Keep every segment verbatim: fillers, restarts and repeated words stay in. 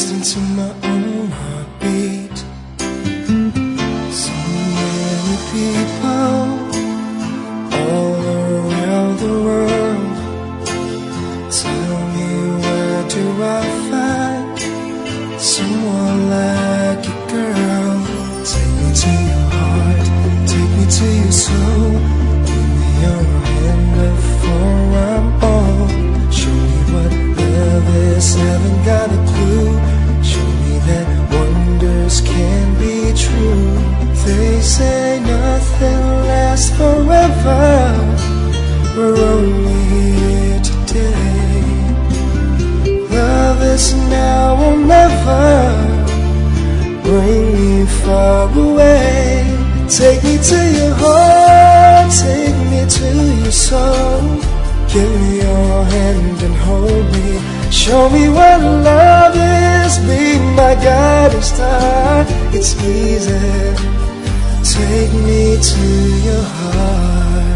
listening to my own heartbeat. So many people all around the world. Tell me, where do I find someone like you, girl? Take me to your heart, take me to your soul. Give me your hand before I'm old. Show me what love is, haven't got a clue. Show me that wonders can be true. They say nothing lasts forever. We're only here today. Love is now or never. Bring me far away. Take me to your heart, take me to your soul. Give me your hand and hold me. Show me what love is, be my guiding star. It's easy, take me to your heart.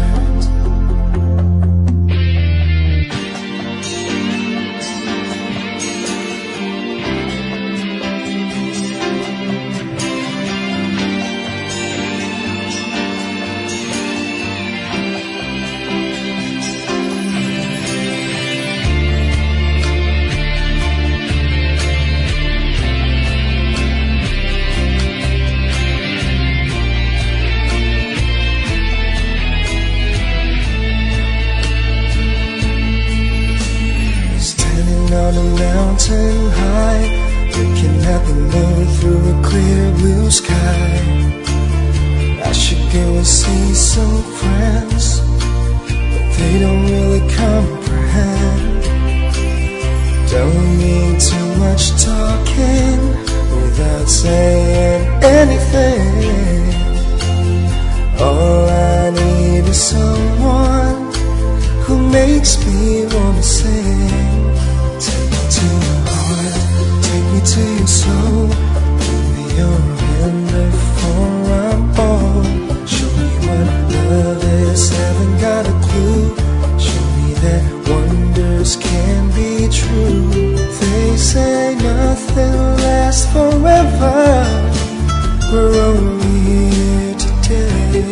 On a mountain high, looking at the moon through a clear blue sky. I should go and see some friends, but they don't really comprehend. Don't need too much talking without saying anything. All I need is someone who makes me wanna sing. To your heart, take me to your soul. Give me your hand before I'm old. Show me what love is, haven't got a clue. Show me that wonders can be true. They say nothing lasts forever. We're only here today.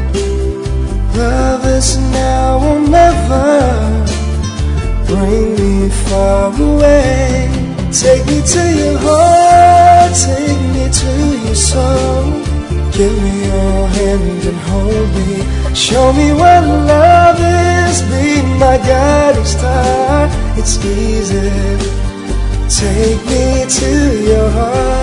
Love is now or never. Bring me far away. Take me to your heart, take me to your soul. Give me your hand and hold me. Show me what love is, be my guiding star. It's easy, take me to your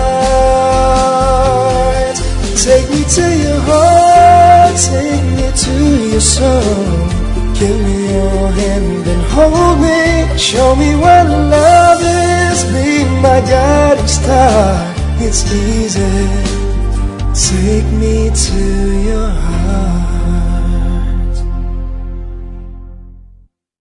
heart. Take me to your heart, take me to your soul. Give me your hand and hold me. Show me what love is, be my guiding star. It's easy, take me to your heart.